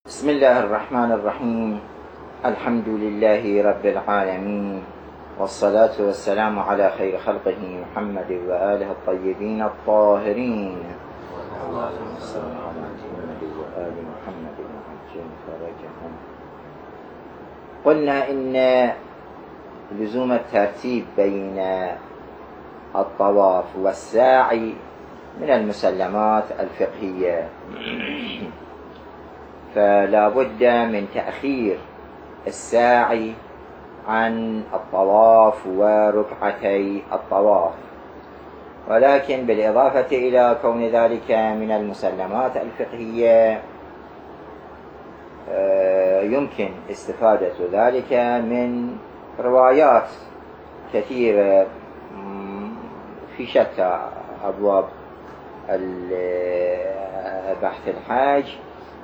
بسم الله الرحمن الرحيم. الحمد لله رب العالمين، والصلاة والسلام على خير خلقه محمد وآله الطيبين الطاهرين. اللهم صل على محمد وآل محمد وعجل فرجهم. قلنا إن لزوم الترتيب بين الطواف والساعي من المسلمات الفقهية، فلا بد من تأخير الساعي عن الطواف وركعتي الطواف، ولكن بالإضافة إلى كون ذلك من المسلمات الفقهية يمكن استفادة ذلك من روايات كثيرة في شتى أبواب بحث الحج،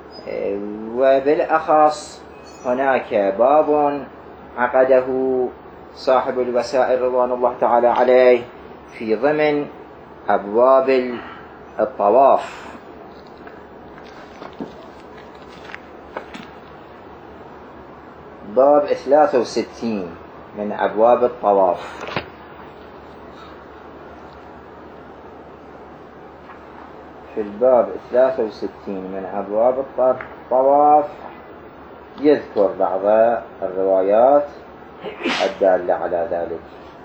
وبالأخص هناك باب عقده صاحب الوسائل رضوان الله تعالى عليه في ضمن أبواب الطواف. باب 63 من أبواب الطواف. في الباب 63 من أبواب الطواف يذكر بعض الروايات الدالة على ذلك.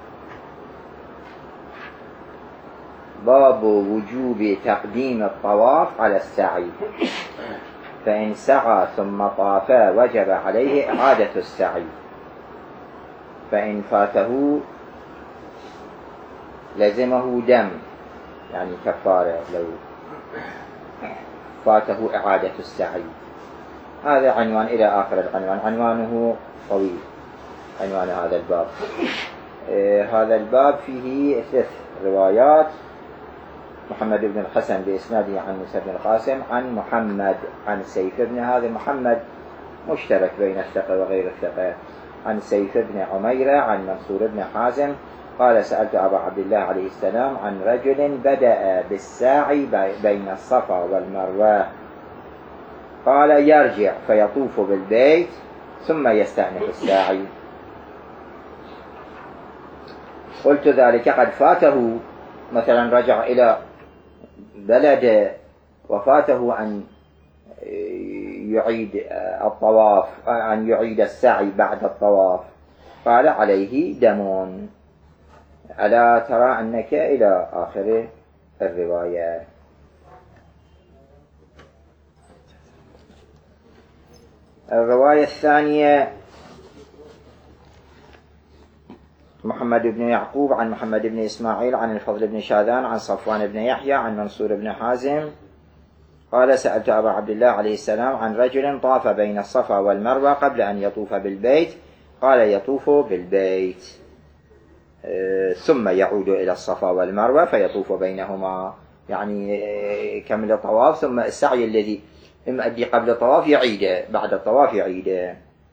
باب وجوب تقديم الطواف على السعي، فإن سعى ثم طاف وجب عليه إعادة السعي، فإن فاته لزمه دم، يعني كفارة لو فاته إعادة السعي. هذا عنوان إلى آخر العنوان، عنوانه طويل عنوان هذا الباب. هذا الباب فيه 3 روايات: محمد بن الحسن بإسناده عن موسى بن القاسم عن محمد عن سيف بن، هذا محمد مشترك بين الثقة وغير الثقة، عن سيف بن عميرة عن منصور بن حازم قال: سألت أبا عبد الله عليه السلام عن رجل بدأ بالساعي بين الصفا والمروة، قال: يرجع فيطوف بالبيت ثم يستأنف الساعي. قلت: ذلك قد فاته، مثلا رجع إلى بلد وفاته أن يعيد الطواف، أن يعيد السعي بعد الطواف، قال: عليه دم. ألا ترى أنك إلى آخر الرواية. الرواية الثانية: محمد بن يعقوب عن محمد بن إسماعيل عن الفضل بن شاذان عن صفوان بن يحيى عن منصور بن حازم قال: سألت أبا عبد الله عليه السلام عن رجل طاف بين الصفا والمروة قبل أن يطوف بالبيت، قال: يطوف بالبيت ثم يعود إلى الصفا والمروة فيطوف بينهما، يعني كمل الطواف ثم السعي الذي يؤدي قبل الطواف يعيده، بعد الطواف يعيده.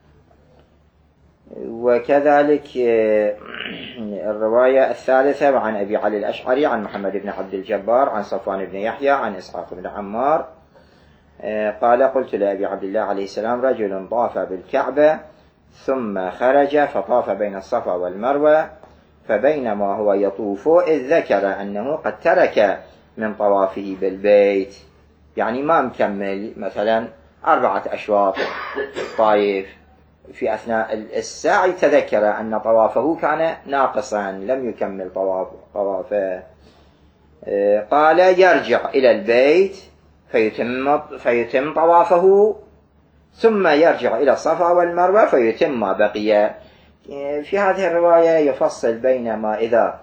وكذلك الرواية الثالثة عن أبي علي الأشعري عن محمد بن عبد الجبار عن صفوان بن يحيى عن إسحاق بن عمار قال: قلت لأبي عبد الله عليه السلام: رجل طاف بالكعبة ثم خرج فطاف بين الصفا والمروة، فبينما هو يطوف إذ ذكر أنه قد ترك من طوافه بالبيت، يعني ما مكمل مثلا 4 أشواط طايف، في أثناء السعي تذكر أن طوافه كان ناقصا لم يكمل طوافه، قال: يرجع إلى البيت فيتم طوافه ثم يرجع إلى الصفا والمروة فيتم ما بقي. في هذه الرواية يفصل بين ما إذا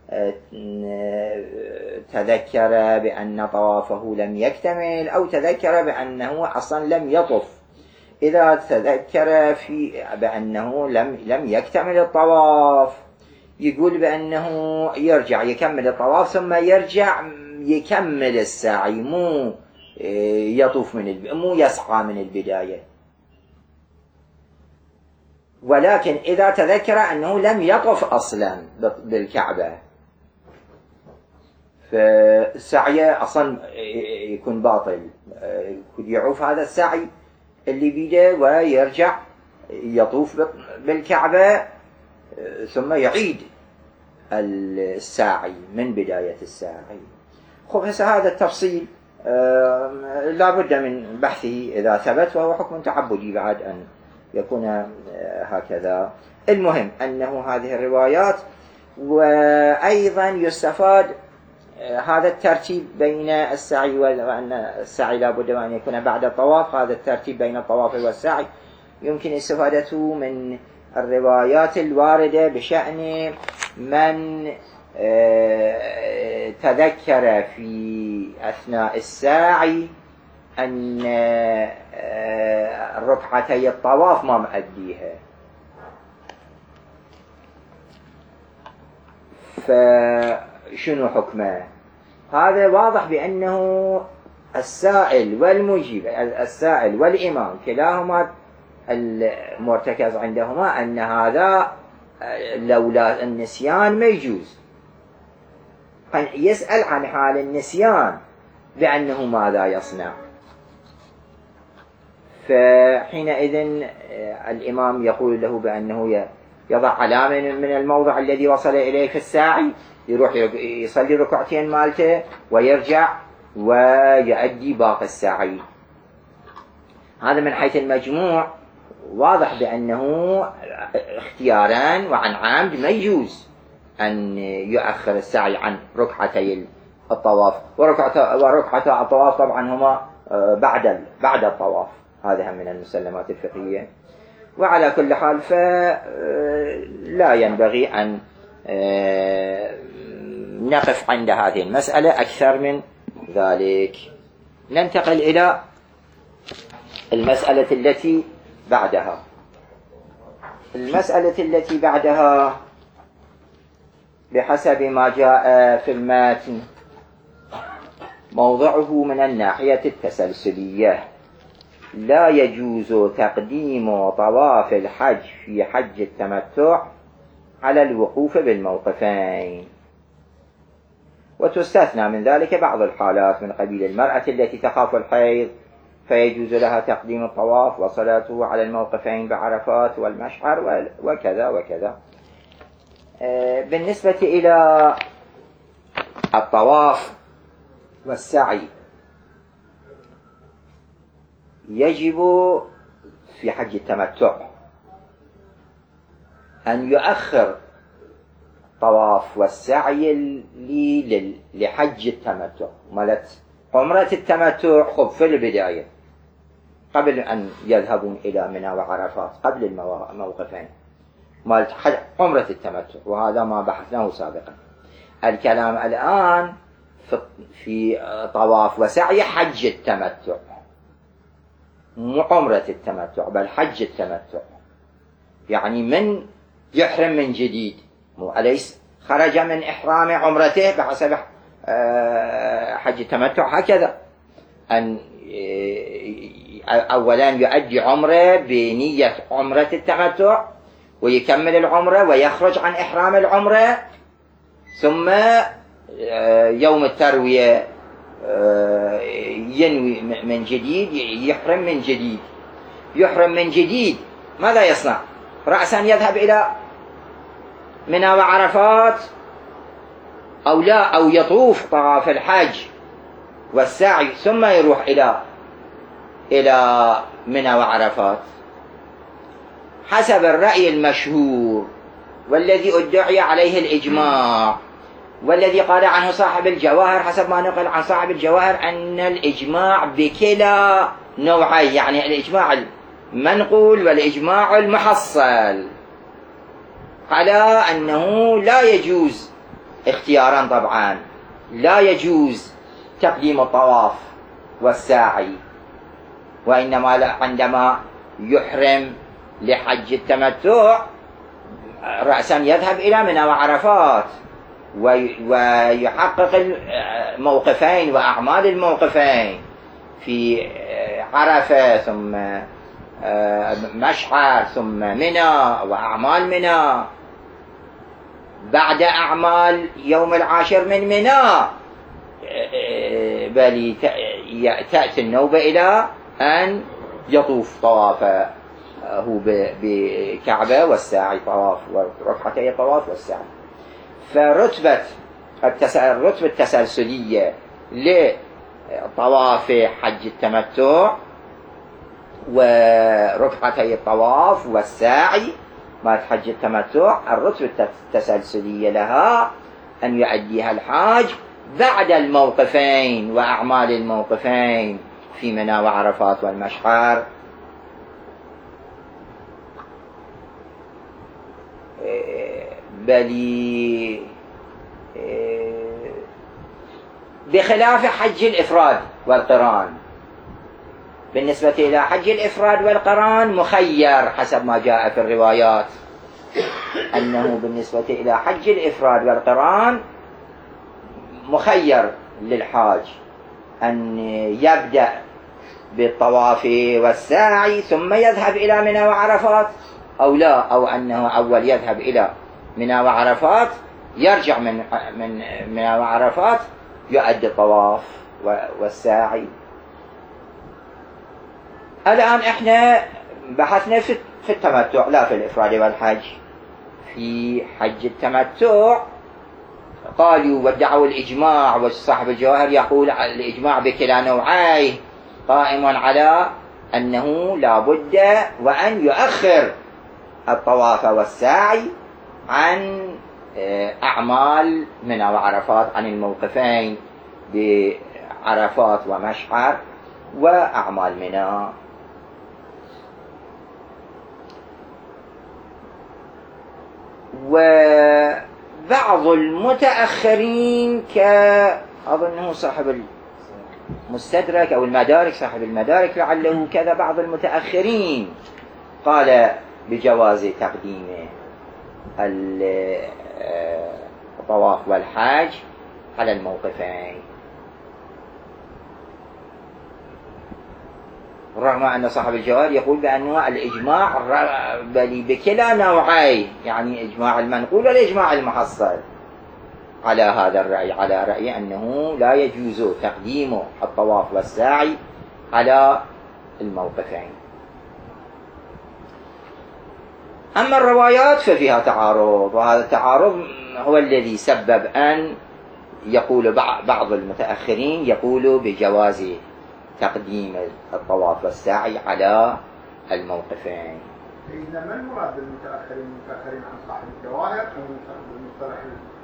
تذكر بأن طوافه لم يكتمل أو تذكر بأنه أصلا لم يطف. إذا تذكر بأنه لم يكتمل الطواف يقول بأنه يرجع يكمل الطواف ثم يرجع يكمل السعي، مو يطوف مو يسعى من البداية. ولكن إذا تذكر أنه لم يطف أصلا بالكعبة فالسعي أصلا يكون باطل، يعوف هذا السعي اللي بيده ويرجع يطوف بالكعبة ثم يعيد الساعي من بداية الساعي. خب هسه هذا التفصيل لا بد من بحثه إذا ثبت، وهو حكم تعبدي بعد أن يكون هكذا. المهم أنه هذه الروايات، وأيضا يستفاد هذا الترتيب بين السعي، وأن السعي لا بد أن يكون بعد الطواف. هذا الترتيب بين الطواف والسعي يمكن استفادته من الروايات الواردة بشأن من تذكر في أثناء الساعي أن ركعتي الطواف ما مؤديها، فشنو حكمه؟ هذا واضح بأنه السائل والمجيب، السائل والإمام كلاهما المرتكز عندهما أن هذا لولا النسيان ما يجوز. يسأل عن حال النسيان بأنه ماذا يصنع، فحينئذ الإمام يقول له بأنه يضع علامة من الموضع الذي وصل إليه في الساعي، يروح يصلي ركعتين مالته ويرجع ويؤدي باقي الساعي. هذا من حيث المجموع واضح بأنه اختيارا وعن عمد ما يجوز أن يؤخر السعي عن ركعتي الطواف، وركعتا الطواف طبعا هما بعد الطواف. هذا من المسلمات الفقهية. وعلى كل حال فلا ينبغي أن نقف عند هذه المسألة أكثر من ذلك. ننتقل إلى المسألة التي بعدها. المسألة التي بعدها بحسب ما جاء في المتن موضعه من الناحية التسلسلية. لا يجوز تقديم طواف الحج في حج التمتع على الوقوف بالموقفين، وتستثنى من ذلك بعض الحالات من قبيل المرأة التي تخاف الحيض، فيجوز لها تقديم الطواف وصلاته على الموقفين بعرفات والمشعر وكذا وكذا. بالنسبة إلى الطواف والسعي يجب في حج التمتع أن يؤخر الطواف والسعي لحج التمتع. مالت عمرة التمتع خب في البداية قبل أن يذهبون إلى منى وعرفات، قبل الموقفين مالت عمرة التمتع، وهذا ما بحثناه سابقا. الكلام الآن في طواف وسعي حج التمتع، مو عمرة التمتع بل حج التمتع، يعني من يحرم من جديد، مو أليس خرج من إحرام عمرته بحسب حج التمتع هكذا، أن أولا يؤدي عمره بنية عمرة التمتع ويكمل العمرة ويخرج عن إحرام العمرة، ثم يوم التروية ينوي من جديد، يحرم من جديد. ماذا يصنع؟ رأسا يذهب إلى منى وعرفات أو لا، أو يطوف طواف الحج والسعي ثم يروح إلى منى وعرفات. حسب الرأي المشهور والذي ادعي عليه الإجماع، والذي قال عنه صاحب الجواهر، حسب ما نقل عن صاحب الجواهر أن الإجماع بكلا نوعين، يعني الإجماع المنقول والإجماع المحصل، على أنه لا يجوز اختيارا طبعا، لا يجوز تقديم الطواف والساعي، وإنما عندما يحرم لحج التمتع رأسا يذهب إلى منى وعرفات ويحقق الموقفين وأعمال الموقفين في عرفة ثم مشعر ثم منى وأعمال منى. بعد أعمال يوم العاشر من منى بل تأتي النوبة إلى أن يطوف طوافه بكعبة والساعي طواف وركعتي طواف والساعي. فرتبة الرتبة التسلسلية لطواف حج التمتع وركعتي الطواف والساعي مع حج التمتع، الرتبة التسلسلية لها أن يؤديها الحاج بعد الموقفين وأعمال الموقفين في منى وعرفات والمشعر، بل بخلاف حج الإفراد والقران. بالنسبة إلى حج الإفراد والقران مخير حسب ما جاء في الروايات، أنه بالنسبة إلى حج الإفراد والقران مخير للحاج أن يبدأ بالطواف والساعي ثم يذهب إلى منى وعرفات، أو لا، أو أنه أول يذهب إلى منى وعرفات يرجع من منى وعرفات يؤدي الطواف والساعي. الآن إحنا بحثنا في التمتع لا في الإفراد والحج. في حج التمتع قالوا وادعوا الإجماع، وصاحب الجواهر يقول الإجماع بكلا نوعيه قائم على أنه لا بد وأن يؤخر الطواف والسعي عن أعمال منى وعرفات، عن الموقفين بعرفات ومشعر وأعمال منى. وبعض المتأخرين كأظنه صاحب المستدرك أو المدارك، صاحب المدارك لعله كذا، بعض المتأخرين قال بجواز تقديم الطواف والحج على الموقفين، رغم أن صاحب الجواهر يقول بأنه الإجماع بل بكلا نوعي، يعني إجماع المنقول والإجماع المحصل على هذا الرأي، على رأي أنه لا يجوز تقديم الطواف والسعي على الموقفين. أما الروايات ففيها تعارض، وهذا التعارض هو الذي سبب أن يقول بعض المتأخرين يقول بجواز تقديم الطواف والسعي على الموقفين. إذا ما المراد بالمتأخرين؟ المتأخرين عن صاحب الجواهر أو المصطلح؟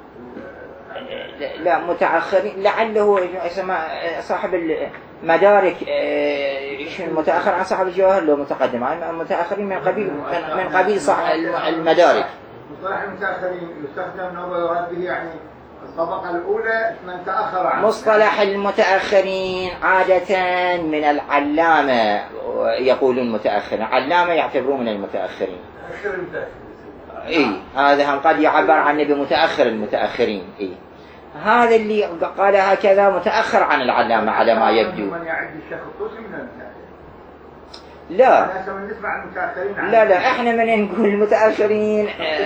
لا متأخرين لعله صاحب المدارك المتأخر عن صاحب الجواهر لو متقدم، المتأخرين من قبيل صاحب المدارك. مصطلح المتأخرين يستخدم نوع به يعني الطبقة الأولى من تأخر عنه. مصطلح المتأخرين عادة من العلامة يقولون متأخرين، علامة يعتبرون من المتأخرين. متأخر المتأخرين. هذا هم قد يعبر عنه بمتأخر المتأخرين. هذا اللي قال هكذا متأخر عن العلامة على ما يبدو. من يعد الشيخ الطوسي من المتأخرين؟ لا احنا من نقول المتأخرين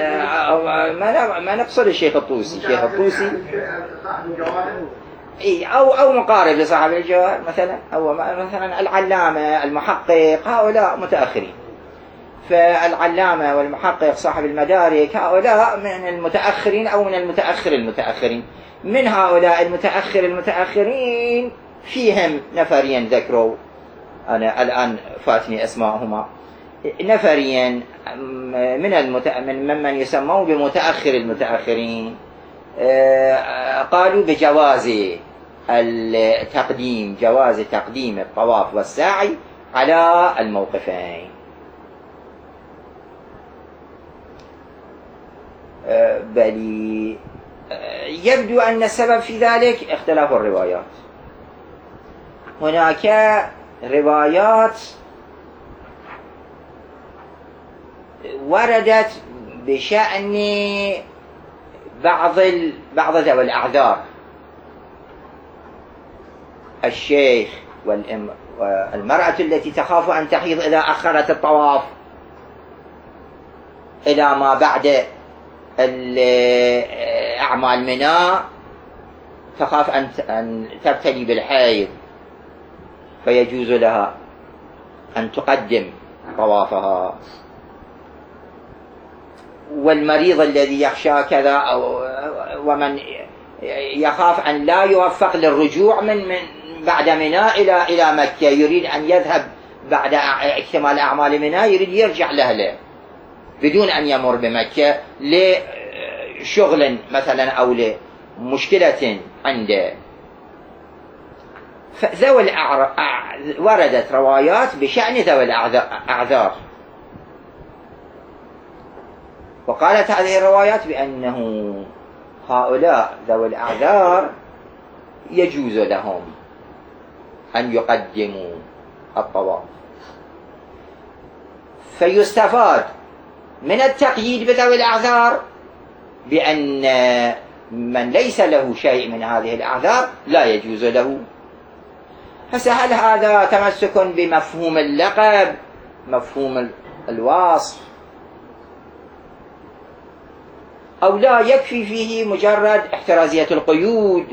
ما نقصد الشيخ الطوسي. الشيخ الطوسي صاحب الجواهر او مقارب لصاحب الجواهر مثلا، او مثلا العلامة المحقق، هؤلاء متأخرين. فالعلامة والمحقق صاحب المدارك هؤلاء من المتأخرين أو من المتأخرين. من هؤلاء المتأخرين فيهم نفرين ذكروا، أنا الآن فاتني أسماءهما، نفرين ممن يسمون بمتأخر المتأخرين قالوا بجواز جواز تقديم الطواف والسعي على الموقفين. بل يبدو أن السبب في ذلك اختلاف الروايات. هناك روايات وردت بشأن بعض ذوي الأعذار، الشيخ والمرأة التي تخاف أن تحيض إذا أخرت الطواف إلى ما بعد أعمال منى، تخاف أن تبتلي بالحيض فيجوز لها أن تقدم طوافها. والمريض الذي يخشى كذا أو ومن يخاف أن لا يوفق للرجوع من بعد منى إلى مكة، يريد أن يذهب بعد اكتمال أعمال منى، يريد يرجع لأهله بدون أن يمر بمكة لشغل مثلا أو لمشكلة عنده. وردت روايات بشأن ذوي الأعذار، وقالت هذه الروايات بأنه هؤلاء ذوي الأعذار يجوز لهم أن يقدموا الطواف. فيستفاد من التقييد بذوي الأعذار بأن من ليس له شيء من هذه الأعذار لا يجوز له. هل هذا تمسك بمفهوم اللقب، مفهوم الوصف، أو لا يكفي فيه مجرد احترازية القيود،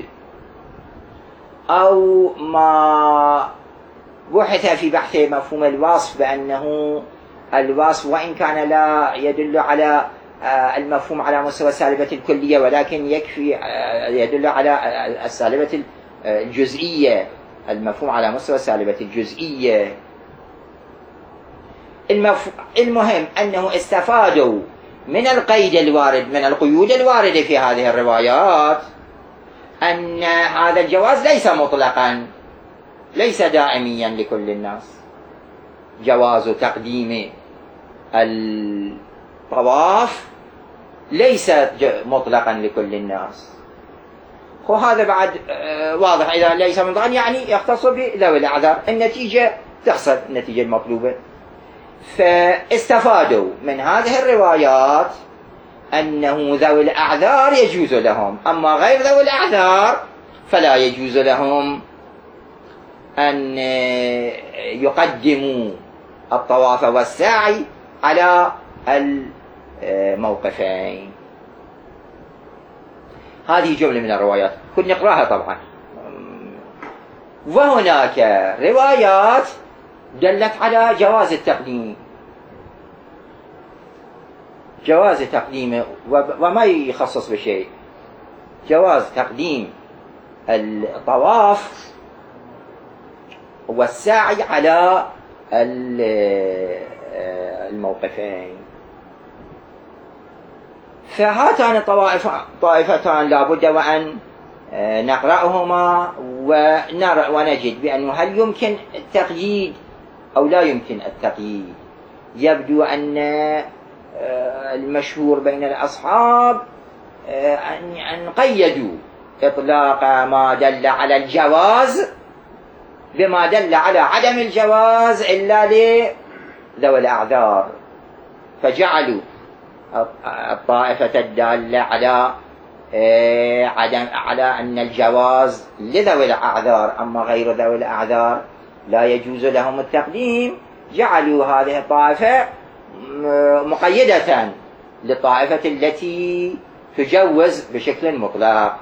أو ما بحث في بحث مفهوم الوصف بأنه الوصف وإن كان لا يدل على المفهوم على مستوى السالبة الكلية، ولكن يكفي يدل على السالبة الجزئية، المفهوم على مستوى السالبة الجزئية. المهم أنه استفادوا من القيد الوارد، من القيود الواردة في هذه الروايات، أن هذا الجواز ليس مطلقا، ليس دائميا لكل الناس. جواز تقديم الطواف ليس مطلقا لكل الناس. وهذا بعد واضح، إذا ليس مطلقا يعني يختص بذوي الأعذار، النتيجة تحصل النتيجة المطلوبة. فاستفادوا من هذه الروايات أنه ذوي الأعذار يجوز لهم، أما غير ذوي الأعذار فلا يجوز لهم أن يقدموا الطواف والسعي على الموقفين. هذه جملة من الروايات كنا نقراها طبعا. وهناك روايات دلت على جواز التقديم، جواز تقديمه وما يخصص بشيء، جواز تقديم الطواف والسعي على الموقفين. فهاتان طائفتان لابد وأن نقرأهما ونجد بأنه هل يمكن التقييد أو لا يمكن التقييد. يبدو أن المشهور بين الأصحاب أن قيدوا إطلاق ما دل على الجواز بما دل على عدم الجواز إلا لذوي الأعذار، فجعلوا الطائفة الدالة على أن الجواز لذوي الأعذار، أما غير ذوي الأعذار لا يجوز لهم التقديم، جعلوا هذه الطائفة مقيدة للطائفة التي تجوز بشكل مطلق.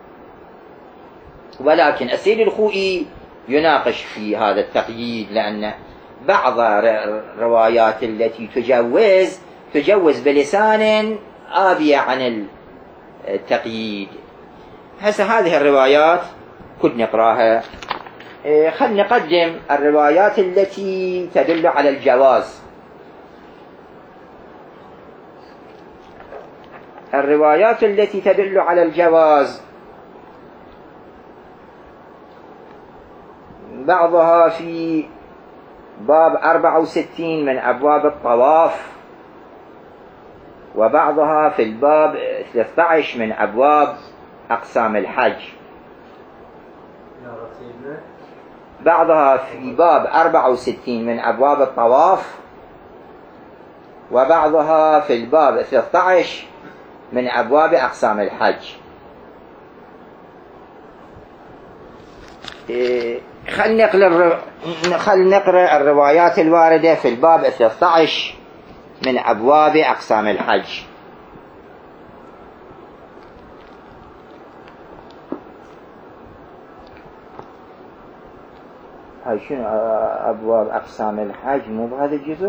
ولكن السيد الخوئي يناقش في هذا التقييد، لأن بعض الروايات التي تجوز بلسان آبي عن التقييد. هذه الروايات كنا نقراها. خلنا نقدم الروايات التي تدل على الجواز. الروايات التي تدل على الجواز بعضها في باب 64 من أبواب الطواف، وبعضها في الباب 13 من أبواب أقسام الحج. بعضها في باب 64 من أبواب الطواف، وبعضها في الباب 13 من أبواب أقسام الحج. خلنا نقرأ الروايات الواردة في الباب 13 من أبواب أقسام الحج. هاي شنو أبواب أقسام الحج مو بهذا الجزء؟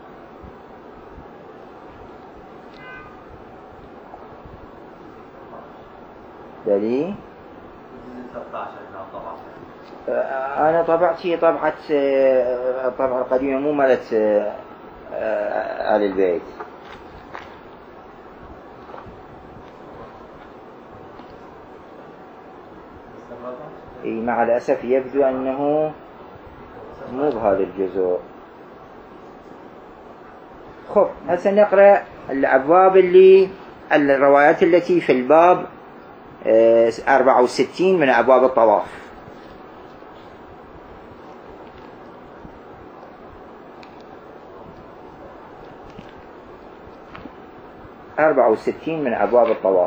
بلي أنا طبعتي طبعة الطبعة القديمة مو مالت آل البيت. مع الأسف يبدو أنه مو بهذا الجزء. خب هسه نقرأ الأبواب الروايات التي في الباب 64 من أبواب الطواف. من أبواب الطواف.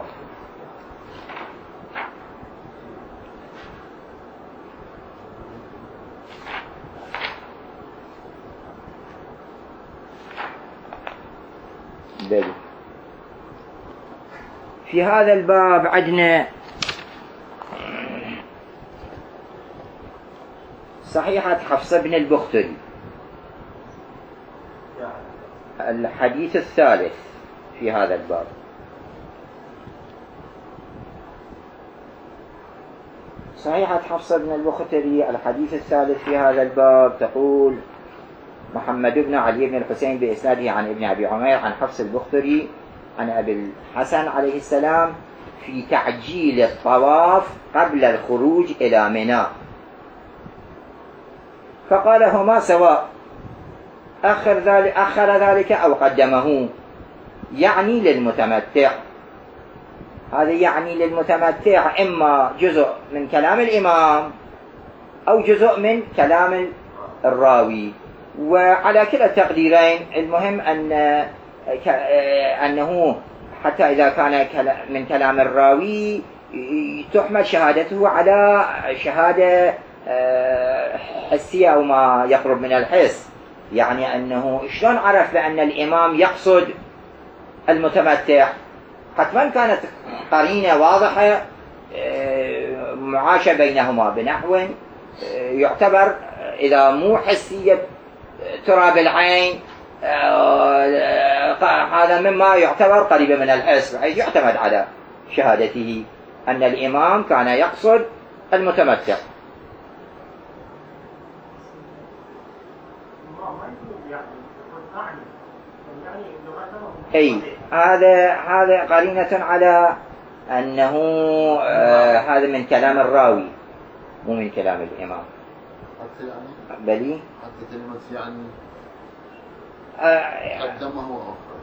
بلي. في هذا الباب عندنا صحيحة حفصة بن البختري، الحديث الثالث في هذا الباب. صحيحة حفصة بن البختري الحديث الثالث في هذا الباب تقول: محمد بن علي بن الحسين بإسناده عن ابن أبي عمير عن حفص البختري عن أبي الحسن عليه السلام في تعجيل الطواف قبل الخروج إلى منى، فقال: هما سواء، أخر ذلك أو قدمه، يعني للمتمتع. هذا يعني للمتمتع إما جزء من كلام الإمام أو جزء من كلام الراوي، وعلى كلا التقديرين المهم أنه حتى إذا كان من كلام الراوي تحمل شهادته على شهادة حسية أو ما يقرب من الحس، يعني أنه شلون عرف بأن الإمام يقصد المتمتع؟ حتما كانت قرينة واضحة معاشة بينهما بنحو يعتبر إذا مو حسية تراب العين هذا مما يعتبر قريبا من الحس، بحيث يعتمد على شهادته أن الإمام كان يقصد المتمتع. أي هذا قرينة على أنه هذا من كلام الراوي مو من كلام الإمام. بلي حتى كلمة يعني قدمه أو أخر،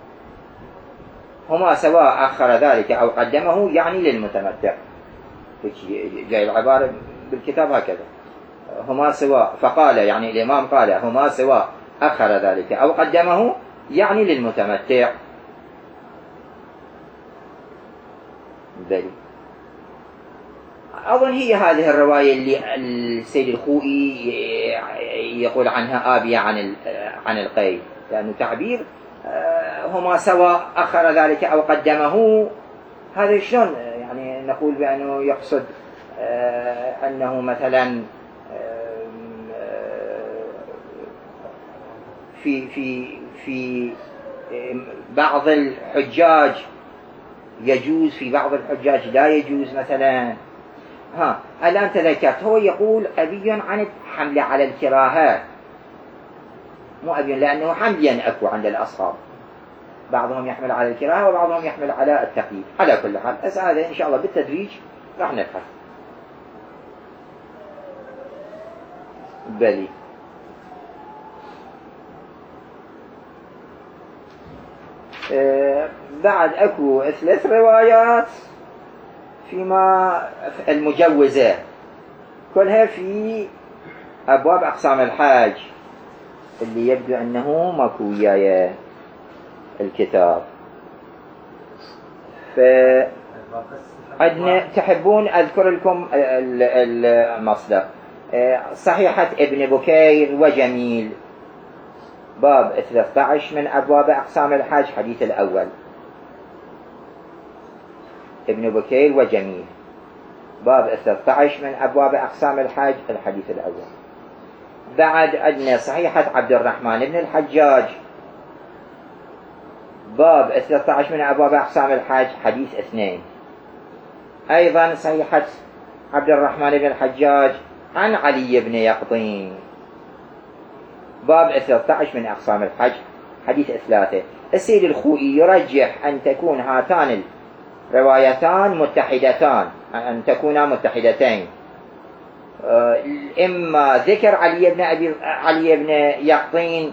هما سواء أخر ذلك أو قدمه يعني للمتمتع. جاي العبارة بالكتاب هكذا: هما سواء، فقال يعني الإمام قال: هما سواء أخر ذلك أو قدمه يعني للمتمتع. بلي. أظن هي هذه الرواية اللي السيد الخوئي يقول عنها آبية عن القيد، لأنه تعبير هما سواء أخر ذلك أو قدمه، هذا شلون يعني نقول بأنه يقصد أنه مثلا في بعض الحجاج يجوز، في بعض الحجاج لا يجوز مثلا. الآن تذكرت، هو يقول أبي عن الحمل على الكراهة، مو أبي، لأنه حمليا أكو عند الأصحاب، بعضهم يحمل على الكراهة وبعضهم يحمل على التقييد. على كل حال هذا إن شاء الله بالتدريج راح نفهم. بلي. بعد أكو 3 روايات فيما المجوزة، كلها في أبواب أقسام الحاج، اللي يبدو أنه ماكو وياي الكتاب. فعندنا، تحبون أذكر لكم المصدر: صحيحة ابن بكير وجميل، باب 13 من أبواب أقسام الحاج، حديث الأول. ابن بكير وجميل، باب 13 من أبواب أقسام الحاج، الحديث الأول. بعد عندنا صحيحة عبد الرحمن بن الحجاج باب 13 من أبواب أقسام الحج حديث 2. أيضا صحيحة عبد الرحمن بن الحجاج عن علي بن يقطين باب 13 من أقسام الحج حديث 3. السيد الخوئي يرجح أن تكون هاتان الروايتان متحدتان، أن تكونا متحدتين، إما ذكر علي بن يقطين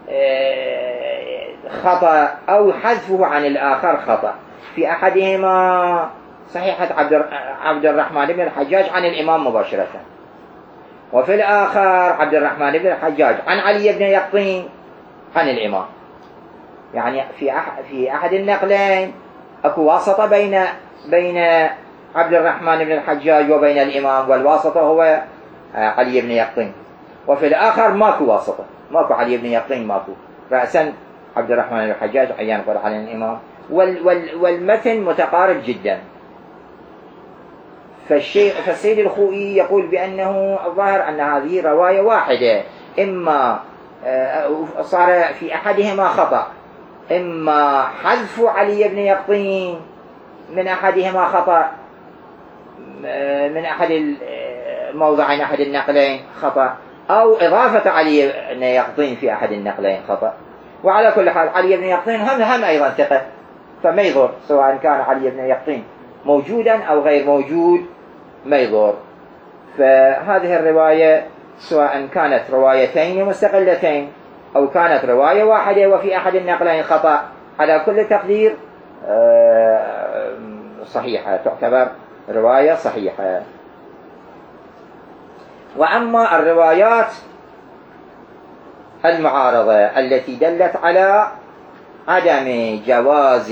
خطأ أو حذفه عن الآخر خطأ. في أحدهما صحيحة عبد الرحمن بن الحجاج عن الإمام مباشرة، وفي الآخر عبد الرحمن بن الحجاج عن علي بن يقطين عن الإمام. يعني في أحد النقلين أكو واسطة بين عبد الرحمن بن الحجاج وبين الإمام، والواسطة هو علي بن يقطين، وفي الآخر ماكو واسطة، ماكو علي بن يقطين، ماكو، رأسا عبد الرحمن بن الحجاج عيان قول عن الإمام، والمتن متقارب جدا. فالسيد الخوئي يقول بأنه الظاهر أن هذه رواية واحدة، إما صار في أحدهما خطأ، إما حذف علي بن يقطين من أحدهما خطأ، من أحد الموضعين أحد النقلين خطأ، أو إضافة علي بن يقطين في أحد النقلين خطأ. وعلى كل حال علي بن يقطين هم أيضا ثقة، فما يضر سواء كان علي بن يقطين موجودا أو غير موجود، ما يضر. فهذه الرواية سواء كانت روايتين مستقلتين أو كانت رواية واحدة وفي أحد النقلين خطأ، على كل تقدير صحيحة، تعتبر رواية صحيحة. وأما الروايات المعارضة التي دلت على عدم جواز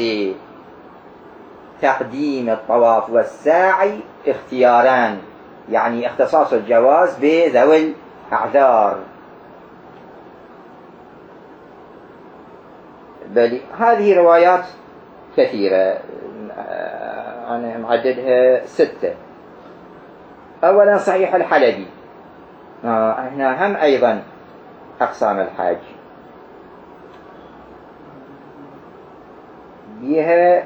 تقديم الطواف والسعي اختياران، يعني اختصاص الجواز بذوي الأعذار، بل هذه روايات كثيرة، أنا معددها 6. أولا صحيح الحلبي، هنا هم أيضا أقسام الحج بها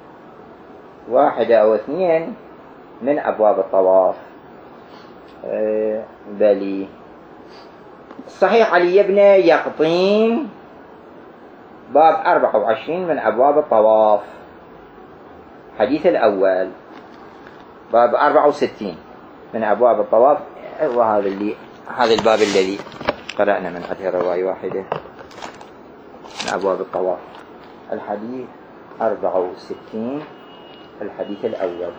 1 أو 2 من أبواب الطواف. بلي صحيح علي بن يقطين باب 24 من أبواب الطواف حديث الأول، باب 64 من أبواب الطواف، وهذا هذا الباب الذي قرأنا من هذه الرواية واحدة من أبواب الطواف، الحديث 64 الحديث الأول.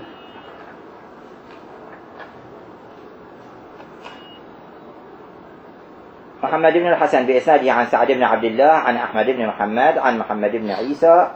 محمد بن الحسن بإسناده عن سعد بن عبد الله عن أحمد بن محمد عن محمد بن عيسى،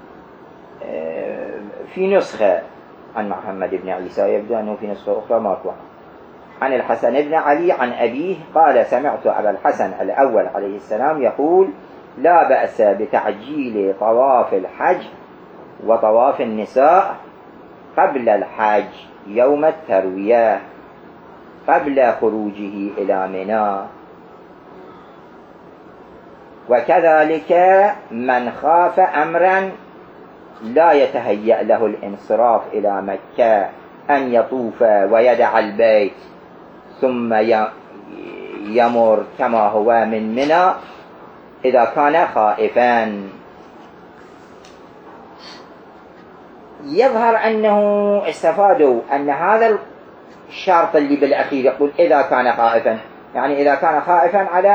في نسخة عن محمد بن عيسى، يبدو أنه في نسخة أخرى ماكو، عن الحسن بن علي عن أبيه قال سمعت أبا الحسن الأول عليه السلام يقول لا بأس بتعجيل طواف الحج وطواف النساء قبل الحج يوم التروية قبل خروجه إلى منى، وكذلك من خاف أمرا لا يتهيأ له الانصراف إلى مكة أن يطوف ويدع البيت ثم يمر كما هو من منى إذا كان خائفا. يظهر أنه استفادوا أن هذا الشرط اللي بالأخير يقول إذا كان خائفا، يعني إذا كان خائفا على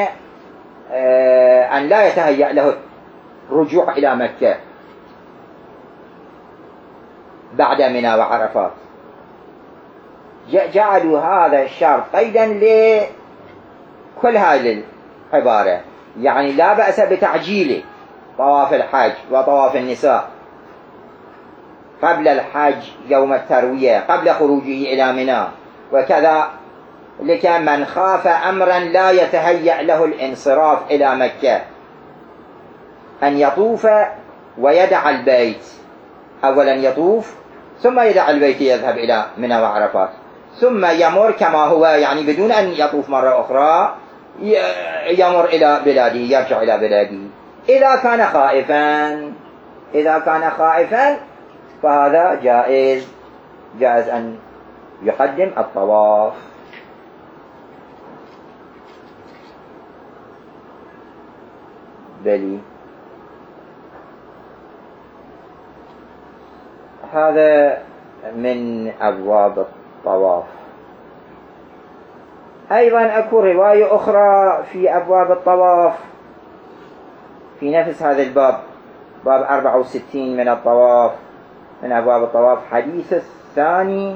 أن لا يتهيأ له الرجوع إلى مكة بعد منى وعرفات، جعلوا هذا الشرط قيدا لكل هذه العبارة، يعني لا بأس بتعجيل طواف الحج وطواف النساء قبل الحج يوم التروية قبل خروجه إلى منى، وكذا لك من خاف أمرا لا يتهيأ له الانصراف إلى مكة أن يطوف ويدع البيت، أولا يطوف ثم يدع البيت يذهب إلى منى وعرفات، ثم يمر كما هو، يعني بدون أن يطوف مرة أخرى، يمر إلى بلاده، يرجع إلى بلاده. إذا كان خائفا فهذا جائز أن يقدم الطواف. بلي هذا من أبواب الطواف. أيضا أكو رواية أخرى في أبواب الطواف في نفس هذا الباب، باب 64 من الطواف، من أبواب الطواف، حديث الثاني.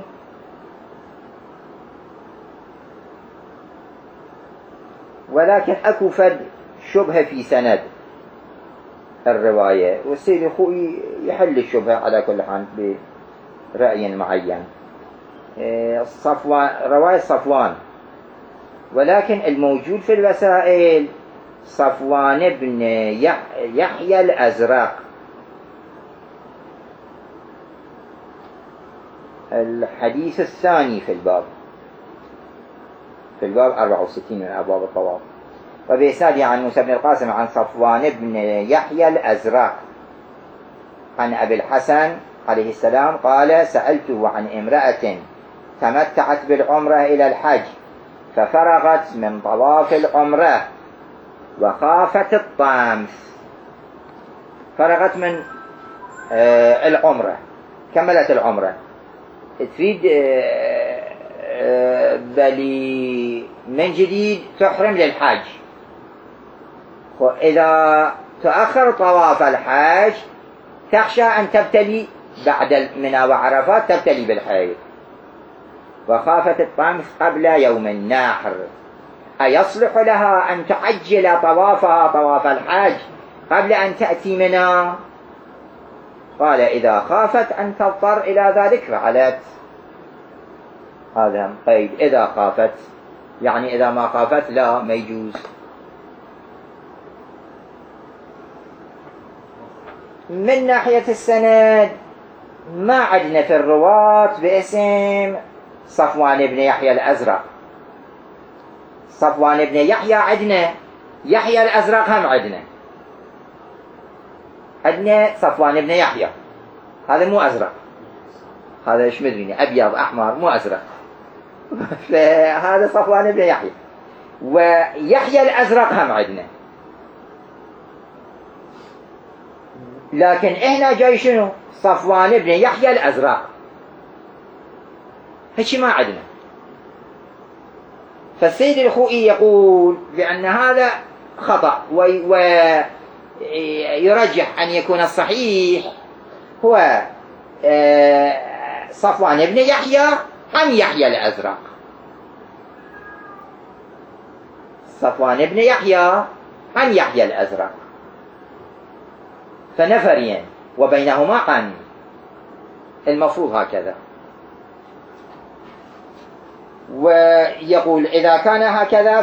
ولكن أكو فد شبهة في سند الرواية، والسيد الخوئي يحل الشبهة على كل حال برأي معين. رواية صفوان، ولكن الموجود في الوسائل صفوان بن يحيى الأزرق. الحديث الثاني في الباب 64 من أبواب الطواف. وبإسناده عن موسى بن القاسم عن صفوان بن يحيى الأزرق عن أبي الحسن عليه السلام قال: سألته عن امرأة تمتعت بالعمرة إلى الحج ففرغت من طواف العمرة وخافت الطمس. فرغت من العمرة، كملت العمرة، تريد بلي من جديد تحرم للحج. وإذا تأخر طواف الحج تخشى أن تبتلي بعد منى وعرفات، تبتلي بالحيض. وخافت الطمس قبل يوم النحر، أيصلح لها أن تعجل طوافها طواف الحج قبل أن تأتي منى؟ قال: إذا خافت أن تضطر إلى ذلك فعلت. هذا قيد، إذا خافت، يعني إذا ما خافت لا، ما يجوز. من ناحية السند ما عندنا في الرواة باسم صفوان بن يحيى الأزرق. صفوان بن يحيى عندنا، يحيى الأزرق هم عندنا صفوان بن يحيى، هذا مو أزرق، هذا ايش مدريني، أبيض أحمر، مو أزرق. فهذا صفوان بن يحيى. ويحيى الأزرق هم عندنا، لكن إحنا جاي شنو؟ صفوان بن يحيى الأزرق، هيك ما عندنا. فالسيد الخوئي يقول بأن هذا خطأ، ويرجح أن يكون الصحيح هو صفوان بن يحيى عن يحيى الأزرق. صفوان بن يحيى عن يحيى الأزرق، فنفرين وبينهما قرن، المفروض هكذا. ويقول إذا كان هكذا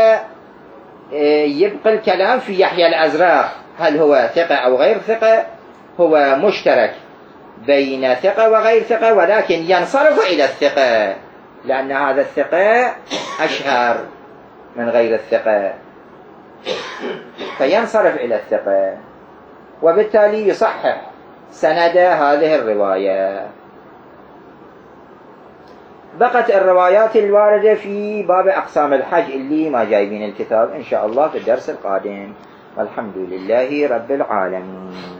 فيبقى الكلام في يحيى الأزرق، هل هو ثقة أو غير ثقة؟ هو مشترك بين ثقة وغير ثقة، ولكن ينصرف إلى الثقة، لأن هذا الثقة أشهر من غير الثقة، فينصرف إلى الثقة، وبالتالي يصحح سند هذه الرواية. بقت الروايات الواردة في باب أقسام الحج اللي ما جايبين الكتاب إن شاء الله في الدرس القادم. والحمد لله رب العالمين.